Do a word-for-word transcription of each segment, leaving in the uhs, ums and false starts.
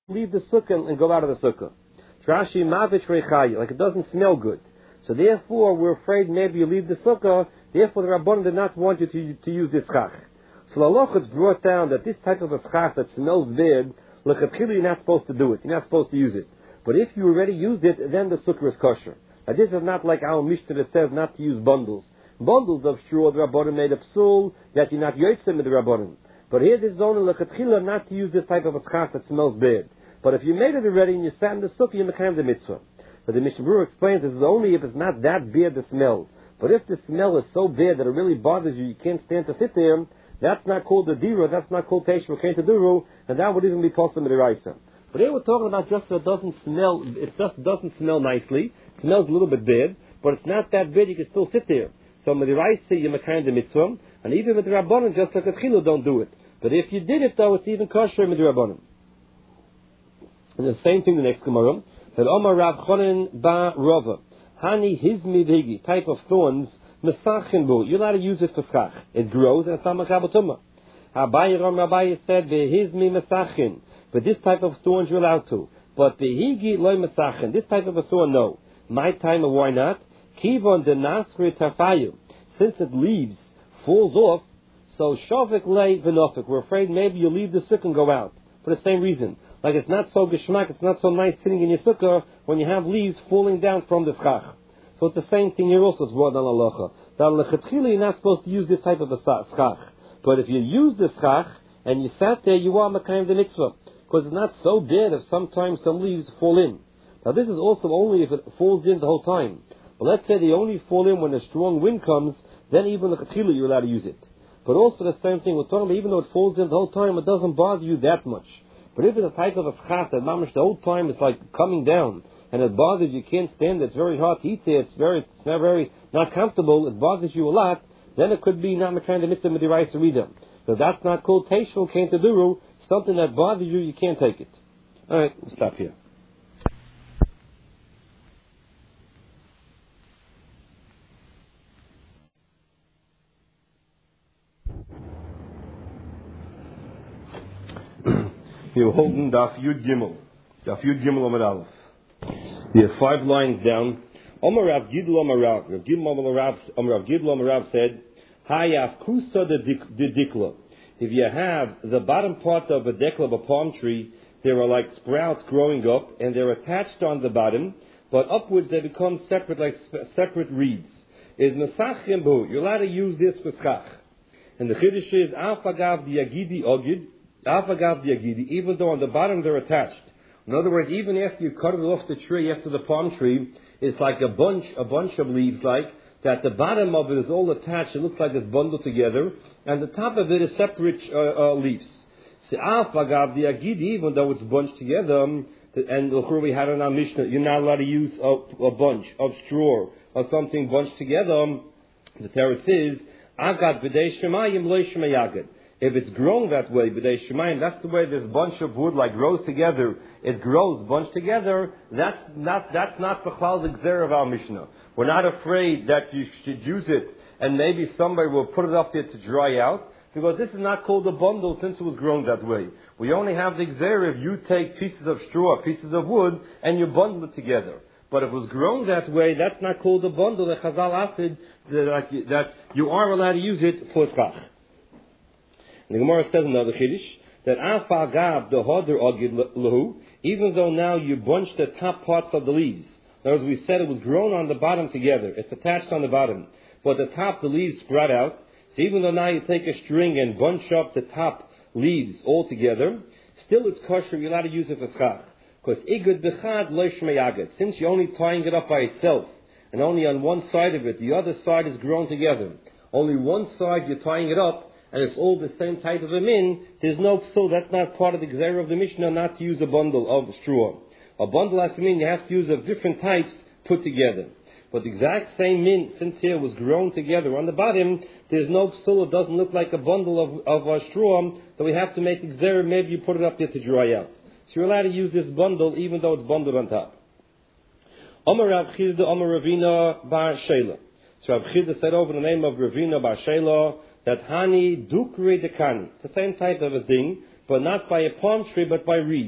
leave the sukkah and go out of the sukkah. Rashi mavich reichayi, like it doesn't smell good. So therefore, we're afraid maybe you leave the sukkah. Therefore, the Rabbanan did not want you to, to use this chach. So the halacha it's brought down that this type of a chach that smells bad, l'chatchila you're not supposed to do it. You're not supposed to use it. But if you already used it, then the sukkah is kosher. Now this is not like our Mishnah that says not to use bundles. Bundles of straw, the Rabbanan made a psul that you're not yotzim with the Rabbanan. But here this is only l'chatchila not to use this type of a chach that smells bad. But if you made it already and you sat in the sukkah, you mekayem the mitzvah. But the Mishnah Berurah explains this is only if it's not that bad the smell. But if the smell is so bad that it really bothers you, you can't stand to sit there, that's not called a dira, that's not called teishva kain taduru, and that would even be possible in the raisa. But here we're talking about just that it doesn't smell, it just doesn't smell nicely, it smells a little bit bad, but it's not that bad, you can still sit there. So with the raisa, you mekayem the mitzvah, and even with the Rabbanan, just like a chilu, don't do it. But if you did it though, it's even kosher with the Rabbanan. And the same thing the next Gemara, that Omar Rav Chonin ba Rava, Hani hizmi v'higi, type of thorns, mesachin bu, you're allowed to use it for schach. It grows and it's not makabatuma. Abaye Ram Abaye said, v'hizmi mesachin, but this type of thorns you're allowed to. But v'higi loy mesachin, this type of a thorn, no. My time, why not? Kivon de nasri tafayu, since it leaves, falls off, so shavik lei v'nofik, we're afraid maybe you leave the sukkah and go out, for the same reason. Like it's not so geschmack, it's not so nice sitting in your sukkah when you have leaves falling down from the schach. So it's the same thing here also, it's brought down halacha. That l'chatchila you're not supposed to use this type of a schach. But if you use the schach and you sat there, you are mekayem the mitzvah. Because it's not so bad if sometimes some leaves fall in. Now this is also only if it falls in the whole time. But let's say they only fall in when a strong wind comes, then even l'chatchila you're allowed to use it. But also the same thing, we're talking about even though it falls in the whole time, it doesn't bother you that much. But if it's a type of a schach that mamash the whole time it's like coming down and it bothers you, you can't stand it, it's very hard to eat there, it's very, it's not very, not comfortable, it bothers you a lot, then it could be not mekayem the mitzvah midiraisa rida. So that's not called teishva kain taduru, something that bothers you, you can't take it. Alright, we'll stop here. You're holding Daf Yud Gimel. Daf Yud Gimel Amar Aleph. We have five lines down. Omar Rav Gidl Omar Rav. Rav Gidl Omar Rav said, Hayaf Kusa de Dikla. If you have the bottom part of a dekla of a palm tree, there are like sprouts growing up, and they're attached on the bottom, but upwards they become separate, like separate reeds. Is Mesachim Bu. You're allowed to use this for schach. And the Chiddush is, Afagav Diagidi Ogid. Even though on the bottom they're attached. In other words, even after you cut it off the tree, after the palm tree, it's like a bunch, a bunch of leaves, like that. The bottom of it is all attached. It looks like it's bundled together, and the top of it is separate uh, uh, leaves. Even though it's bunched together, and we had in our Mishnah, you're not allowed to use a, a bunch of straw or something bunched together. The teretz is agad b'dei shemayim lo shemayagad. If it's grown that way, b'dei shemayim, that's the way this bunch of wood like grows together. It grows bunched together. That's not that's not the b'chlal the gzera of our Mishnah. We're not afraid that you should use it, and maybe somebody will put it up there to dry out, because this is not called a bundle since it was grown that way. We only have the gzera if you take pieces of straw, pieces of wood, and you bundle it together. But if it was grown that way, that's not called a bundle. The Chazal said that, that you are allowed to use it for schach. And the Gemara says another chiddush that afagav the hodr agid lahu, even though now you bunch the top parts of the leaves. In other words, we said it was grown on the bottom together. It's attached on the bottom, but the top, the leaves sprout out. So even though now you take a string and bunch up the top leaves all together, still it's kosher. You're allowed to use it for schach. Because igud bechad lo shmeyagad. Since you're only tying it up by itself, and only on one side of it, the other side is grown together. Only one side you're tying it up, and it's all the same type of a min, there's no psul. That's not part of the gzera of the Mishnah not to use a bundle of straw. A bundle has to mean you have to use of different types put together. But the exact same min, since here was grown together on the bottom, there's no psul. It doesn't look like a bundle of, of uh, straw, that we have to make the gzera. Maybe you put it up there to dry out. So you're allowed to use this bundle even though it's bundled on top. Omar Rav Chizda, Omar Ravina Bar Shela. So Rav Chizda said over the name of Ravina Bar Shela that Hani Dukri Dekani. It's the same type of a thing, but not by a palm tree, but by reeds.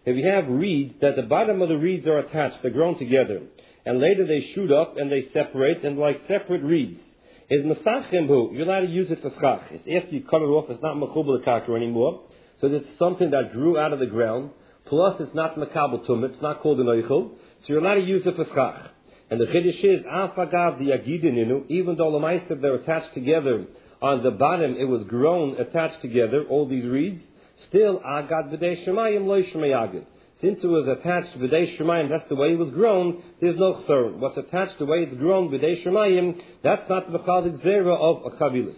If you have reeds, that the bottom of the reeds are attached, they're grown together, and later they shoot up and they separate, and like separate reeds, is Masachim hu, you're allowed to use it for schach. It's after you cut it off, it's not mechubel kakar anymore, so it's something that grew out of the ground, plus it's not makabel tum, it's not called an oichel, so you're allowed to use it for schach. And the chiddush is, afagav the yagidininu, even though l'maisa they're attached together, on the bottom it was grown, attached together, all these reeds, still, agad b'dei shemayim lo shemayagid. Since it was attached b'dei shemayim, that's the way it was grown, there's no chsarun. What's attached the way it's grown b'dei shemayim, that's not the b'chal zera of a chavilis.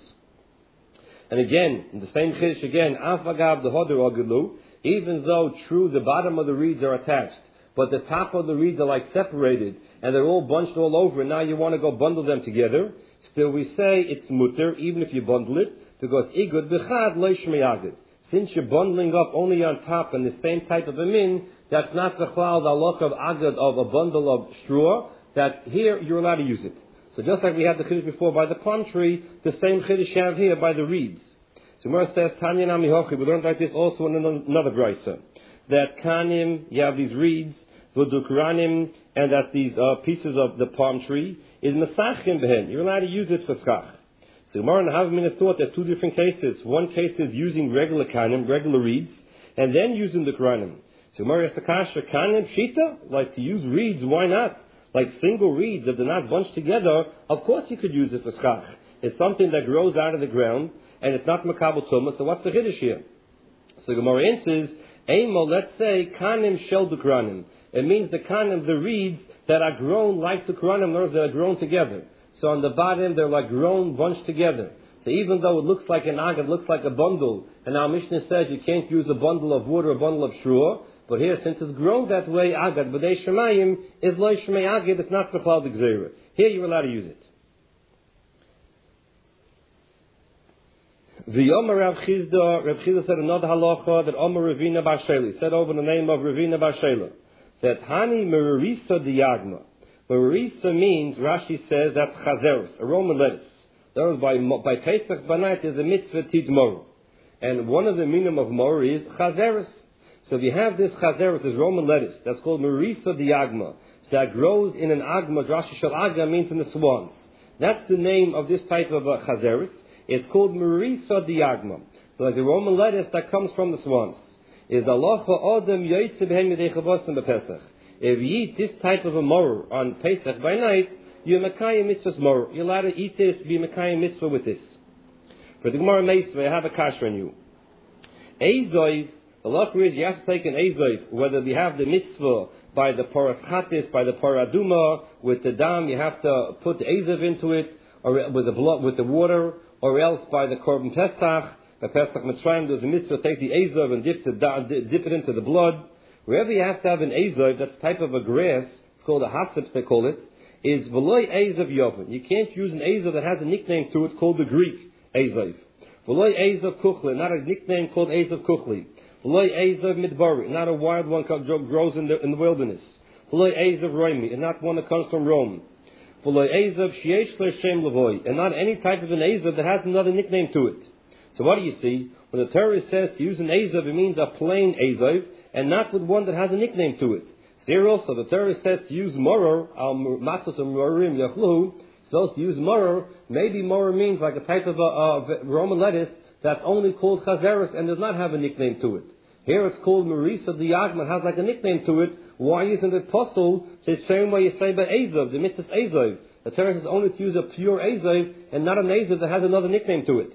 And again, in the same chiddush again, afagav the hoder agidlu, even though true the bottom of the reeds are attached, but the top of the reeds are like separated, and they're all bunched all over, and now you want to go bundle them together, still we say it's mutter, even if you bundle it, because igud b'chad lo shemayagid. Since you're bundling up only on top and the same type of a min, that's not the chlal, the halach of agad of a bundle of straw, that here you're allowed to use it. So just like we had the chiddush before by the palm tree, the same chiddush you have here by the reeds. So Gemara says, Tanya Nami Hochi, we learned like this also in another brisa, that kanim, you have these reeds, v'dukranim, and that these uh, pieces of the palm tree, is mesachim behen, you're allowed to use it for schach. So Gemara and Havamina thought that two different cases. One case is using regular kanim, regular reeds, and then using the kranim. So Gemara asked the kasha, kanim shita, like to use reeds, why not? Like single reeds, if they're not bunched together, of course you could use it for schach. It's something that grows out of the ground, and it's not makabel tumah, so what's the chiddush here? So Gemara answers, Eimo, let's say, kanim shel dukranim. It means the kanim, the reeds that are grown like the kranim, those that are grown together. So on the bottom, they're like grown, bunched together. So even though it looks like an agad, looks like a bundle, and our Mishnah says you can't use a bundle of wood or a bundle of straw, but here, since it's grown that way, agad, b'dei shemayim, is lo shmei agad, it's not b'chlal d'gzeira. Here you're allowed to use it. The Omer Rav Chizda, Rav Chizda said another halacha that Omer Ravina Bar Shela, said over the name of Ravina Bar Shela, that Hani Merisa Diyagma. Marisa means, Rashi says, that's chazeros, a Roman lettuce. That was by, by Pesach Banait, there's a mitzvah tidmor. And one of the meaning of mor is chazeros. So if you have this chazeros, this Roman lettuce, that's called Marisa diagma. So that grows in an agma, Rashi shel agma means in the swamps. That's the name of this type of uh, chazeros. It's called Marisa diagma. Like the Roman lettuce that comes from the swamps. Is Alocha Odem Yoyse Behem Yedei Chavosim B'Pesach. If you eat this type of a moror on Pesach by night, you're Mekayim mitzvah's moror. You're allowed to eat this, be Mekayim mitzvah with this. For the Gemara Meisvah, I have a kasha on you. Eizoiv, the law is you have to take an eizoiv, whether you have the mitzvah by the paras chatis, by the paraduma, with the dam, you have to put the eizoiv into it, or with the blood, with the water, or else by the korban pesach, by Pesach Mitzrayim, there's a mitzvah, take the eizoiv and dip, the, dip it into the blood. Wherever you have to have an azov, that's a type of a grass, it's called a hasip, they call it, is v'loi azov yoven. You can't use an azov that has a nickname to it called the Greek azov. V'loi azov kuchli, not a nickname called azov kuchli. V'loi azov midbari, not a wild one that grows in the, in the wilderness. V'loi azov roimi, and not one that comes from Rome. V'loi azov sheyesh l'shem levoi, and not any type of an azov that has another nickname to it. So what do you see? When the Torah says to use an azov, it means a plain azov, and not with one that has a nickname to it. Here also, the Torah says to use moror, al matzos and morim yachlu, supposed to use moror, maybe moror means like a type of a, a Roman lettuce that's only called chazeros and does not have a nickname to it. Here it's called marisa diagma, has like a nickname to it. Why isn't it possible? The same way you say by azov, the mitzvah azov. The Torah says only to use a pure azov and not an azov that has another nickname to it.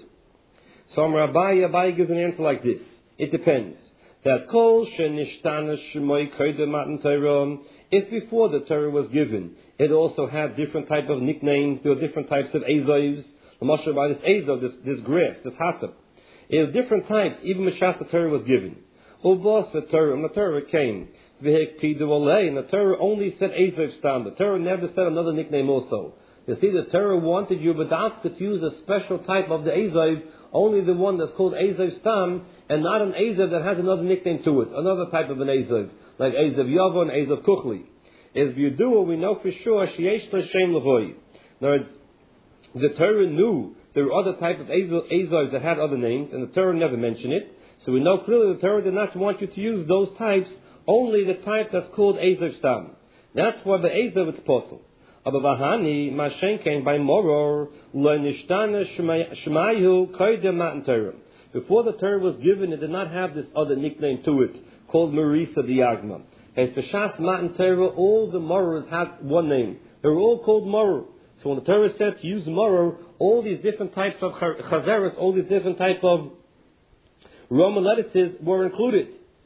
So Rabbi Abai gives an answer like this. It depends. That kol shenishtana shmoy koydem matan Torah, if before the Torah was given, it also had different type of nicknames, there were different types of azovs, the Moshe by this azov, this, this grass, this hasap. It was different types, even Meshas the Torah was given. Uvos the Torah, and the Torah came, v'hek pidu olei, and the Torah only said azov stam, the Torah never said another nickname also. You see, the Torah wanted you, but to use a special type of the azov, only the one that's called azov stam, and not an azov that has another nickname to it, another type of an azov, like azov yavo and azov kuchli. As you do it, we know for sure, sheyesh l'shem levoi. In other words, the Torah knew there were other types of azovs that had other names, and the Torah never mentioned it. So we know clearly the Torah did not want you to use those types only the type that's called Ezav Stam. That's why the Ezav it's possible. Aber Bahani, Mashenken by Moror, Lo Nishtana Shemayu Koidem Matan Torah. Before the Torah was given, it did not have this other nickname to it, called Marisa Diagma. As B'Shas Matan Torah, all the Morors had one name. They were all called Moror. So when the Torah said to use Moror, all these different types of Chazeres, all these different types of Roman lettuces were included.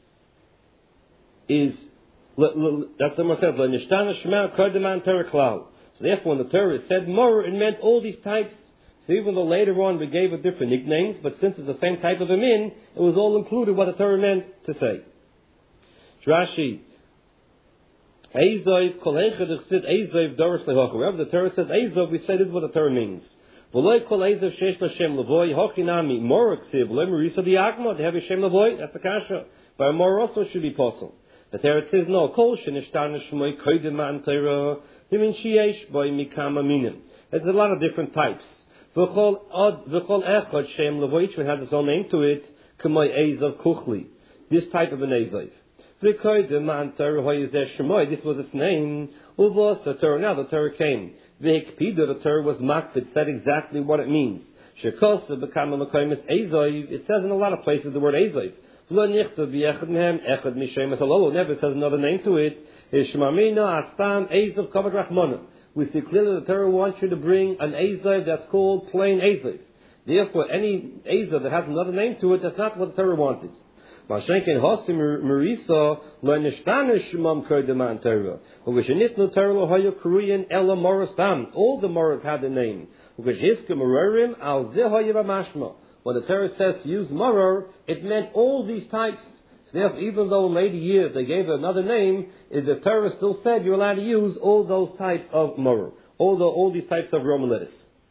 Is that's the more said. So therefore, when the Torah said Moror, it meant all these types. So even though later on we gave it different nicknames, but since it's the same type of a min, it was all included what the Torah meant to say. Rashi, Eizov, Kol Echad Echsid Eizov Doros Lehocha. Wherever the Torah says Eizov, we say this is what the Torah means. V'loi Kol Eizov Shesh L'Shem Levoi Hochinami Moror Ksiv V'loi Marisa Diagma. They have a Shem Levoi. That's the kasha. But a Moror also should be possible. The Torah says no. Kol Shenishtan Shmoi Koidem Matan Torah Dimin Sheyesh Boi Mikama Minim. There's a lot of different types. V'chol Od V'chol Echad Shem Levoi, which has its own name to it. K'moi Eizov Kuchli. This type of an Eizov. This was its name. Uvos the Torah. Now the Torah came. V'hikpida, the Torah was makbid, said exactly what it means. Shekosa became a mekoymis Eizov. It says in a lot of places the word Eizov. V'lo nichtav v'echad mehem echad mishemes halolo. Never says another name to it. Ishmamina astam Eizov kavod rachmana. We see clearly the Torah wants you to bring an Eizov that's called plain Eizov. Therefore, any Eizov that has another name to it, that's not what the Torah wanted. Mashenken Hosim Marisa Lo Nishtanish Shemam Koidem Matan Torah. Uv'shenitnu Torah Lo Hayu Kuruyin Ela Morostam. All the Moros had the name. Uv'shizke Mororim Al Zeh Hayu V'Mashma. When the Torah says to use Moror, it meant all these types. So therefore, even though in later years they gave it another name, the Torah still said you're allowed to use all those types of Moror, all the all these types of Roman lettuce.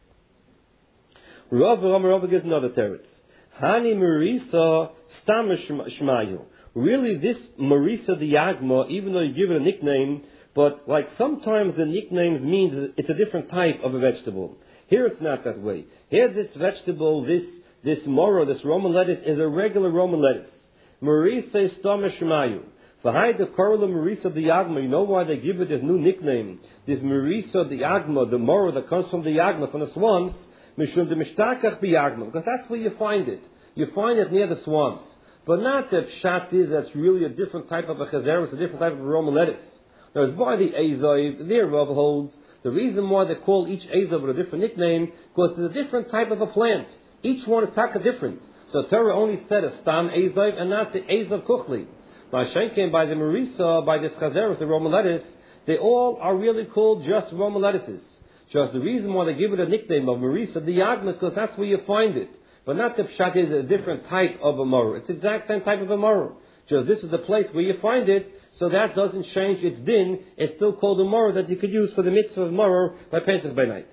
Rav Rav gives another Torah. Hani Marisa Stam Shmayu. Really, this Marisa Diagma, even though you give it a nickname, but like sometimes the nicknames means it's a different type of a vegetable. Here it's not that way. Here this vegetable, this this moro, this Roman lettuce, is a regular Roman lettuce. Marisa Stam Shmayu. Behind the Korla Marisa Diagma, you know why they give it this new nickname? This Marisa Diagma, the moro that comes from the Diagma, from the swamps, Mishum de Mishtakach Biagma, because that's where you find it. You find it near the swamps. But not that Pshat is that's really a different type of a chazer, a different type of a Roman lettuce. There's by the Eizov, their Rav holds, the reason why they call each Eizov with a different nickname, because it's a different type of a plant. Each one is taka different. So Torah only said a Stam Eizov and not the Eizov Kuchli. By Shenken, by the Marisa, by this chazer, the Roman lettuce, they all are really called just Roman lettuces. Just the reason why they give it a nickname of Marisa Diagma is because that's where you find it. But not the Pshat is a different type of a moror. It's the exact same type of a moror. Just this is the place where you find it, so that doesn't change its din. It's still called a moror that you could use for the mitzvah of moror by Pesach by night.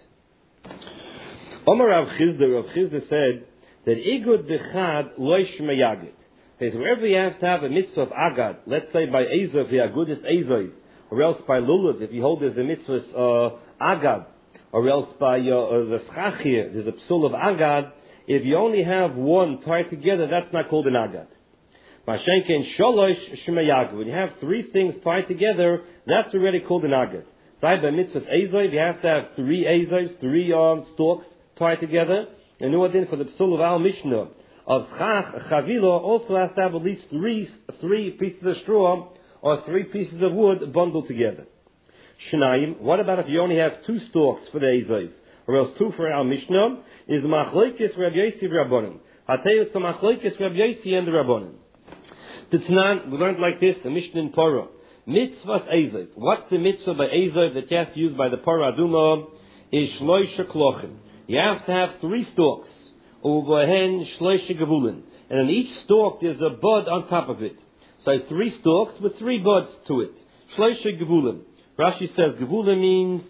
Omar Rav Chizda, Rav Chizda said that Igud Bechad Loish Meyagid. Okay, so wherever you have to have a mitzvah of Agad, let's say by Eizov, the Agudis Eizov, or else by Lulav, if you hold there's a mitzvah uh, Agad, or else by uh, the Schachir, there's a psul of Agad. If you only have one tied together, that's not called an Agad. Mashenken Sholosh Shmeyagad. When you have three things tied together, that's already called an Agad. Side by mitzvahs Eizov, you have to have three Eizovs, three um, stalks tied together. And you know what then for the psul of Al Mishnah of Chach Chavila also has to have at least three three pieces of straw or three pieces of wood bundled together. Shnayim. What about if you only have two stalks for the Eizov, or else two for our Mishnah? Is Machlokes Rabbi Yossi Rabbanim. I'll tell you it's a Machlokes Rabbi Yossi and the Rabbanim. The Tanan, we learned like this, the Mishnah in Torah. Mitzvahs Eizov. What's the mitzvah by Eizov that you have to use by the Parah Aduma? Is Shloisha Klochen. You have to have three stalks. Uvahen Shloisha Gavulin. And on each stalk there's a bud on top of it. So three stalks with three buds to it. Shloisha Gavulin. Rashi says Gavula means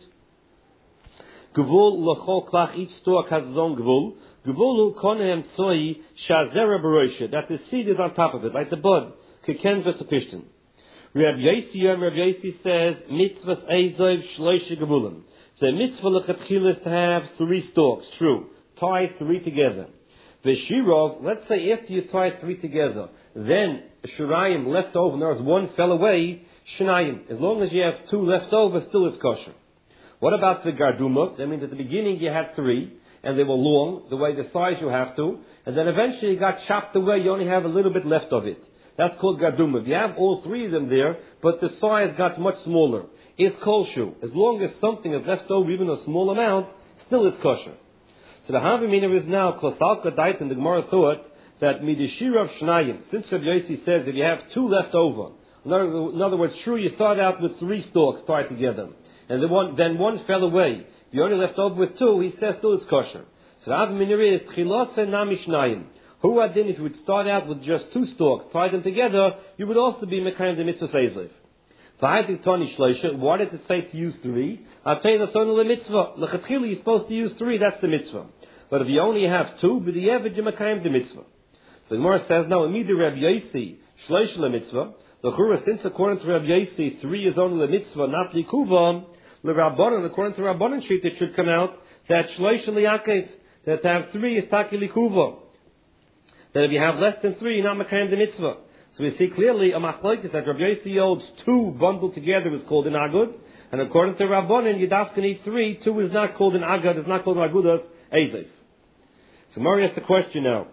Gavul L'chol Klach, each stalk has its own Gavul. Gavulu Konehem Tzoi Shazera Barosha, that the seed is on top of it, like the bud. Keken Vesapishtin. Rabbi Yossi, Rabbi Yossi says Mitzvahs Eizov Shloisha Gavulim. So mitzvah l'chatchila is to have three stalks, true. Tie three together. Veshirov, let's say after you tie three together, then shirayim left over, and there's one fell away, shnayim. As long as you have two left over, still is kosher. What about the gardumot? That means at the beginning you had three, and they were long, the way the size you have to, and then eventually it got chopped away, you only have a little bit left of it. That's called gardumot. You have all three of them there, but the size got much smaller. It's kolshu. As long as something is left over, even a small amount, still is kosher. So the Havamina is now, Klosalka Dait, and the Gemara thought that midishirav shnayim, since Rabbi Yossi says if you have two left over, in other, in other words, true, you start out with three stalks tied together, and the one, then one fell away, you only left over with two, he says still it's kosher. So the Havamina is, Tchilose nami shnayim. Who had then, if you would start out with just two stalks, tie them together, you would also be mekayim the mitzvah seizlev. Why did it say to use three? I'll tell you the son of the mitzvah. L'chatchila, you're supposed to use three, that's the mitzvah. But if you only have two, but the average, you're mekayim the mitzvah. So the Gemara says, now, immediately Rabbi Yossi, shlosh le mitzvah, the chura, since according to Rabbi Yossi, three is only the mitzvah, not likuva, the Rabbanan, according to Rabbanan sheet, it should come out that shlosh le yakev, that to have three is taki likuva. That if you have less than three, you're not mekayim the mitzvah. So we see clearly a machlokes that Rabbi Yossi holds two bundled together is called an agud, and according to Rabbanan, you have to need three. Two is not called an agud, it's not called an agudas, ezev. So Mari asks the question now.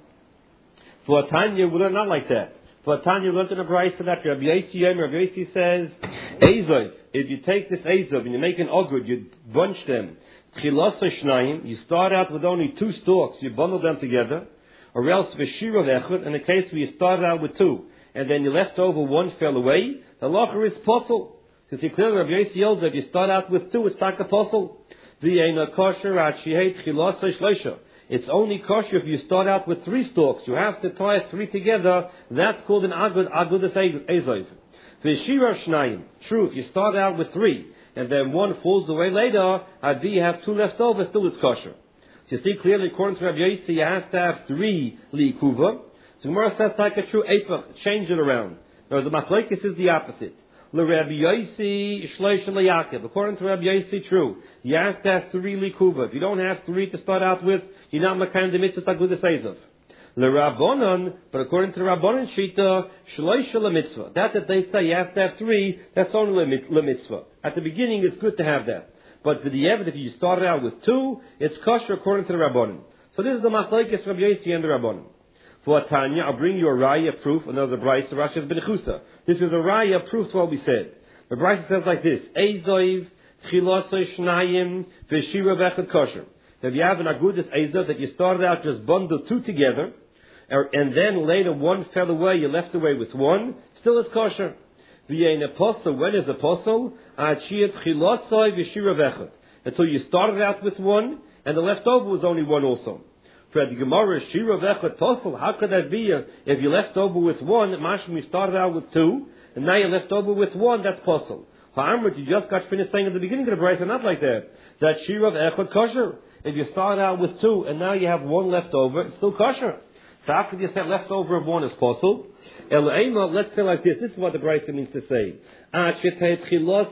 For Tanya, we learn not like that. For Tanya, we learned in a brayso that Rabbi Yossi, Rabbi Yossi says, ezev, if you take this ezev and you make an agud, you bunch them, tchilasa shnayim, you start out with only two stalks, you bundle them together, or else v'shirav echad, in the case where you started out with two, and then you left over one fell away, the locher is possible. So see clearly Rabbi Yossi yells that if you start out with two, it's like a possible. V'yeina kosher atshiyei tchilasa shleisha. It's only kosher if you start out with three stalks. You have to tie three together. That's called an agud, agudas ezev. V'shirav shnayim. True, if you start out with three, and then one falls away later, adi you have two left over, still it's kosher. So you see clearly, according to Rabbi Yossi, you have to have three liikuva. So Gemara says like a true eipach, change it around. Now the machlokes is the opposite. Le Rabbi Yossi shlosh leyakev. According to Rabbi Yossi, true. You have to have three likuva. If you don't have three to start out with, you're not mekayim the mitzvah agudas ezev. Le Rabbanan, but according to the Rabbanan shita, shlosh le mitzvah. That that they say you have to have three, that's only le mitzvah. At the beginning, it's good to have that. But with the evidence, if you started out with two, it's kosher according to the Rabbanan. So this is the machlokes Rabbi Yossi and the Rabbanan. For Tanya, I'll bring you a raya proof, another brayso, Rashi's Benichusa. This is a raya proof to what we said. The brayso says like this: Ezoiv, Tchilosoi Shnayim, V'shira V'echad Kosher. If you have an agudas ezoiv that you started out just bundled two together, and then later one fell away, you left away with one, still is kosher. V'yein apostle, when is apostle? Achiyat Tchilosoi V'shira V'echad. Until you started out with one, and the leftover was only one also. For the Gemara, Shira V'echad Posel, how could that be? If you left over with one, Mashim, you started out with two, and now you left over with one, that's Posel. Ha'amrit, you just got finished saying at the beginning of the brayso, not like that. That Shira V'echad Kosher. If you start out with two, and now you have one left over, it's still kosher. So after you said leftover of one is Posel, El Eima, let's say like this, this is what the brayso means to say.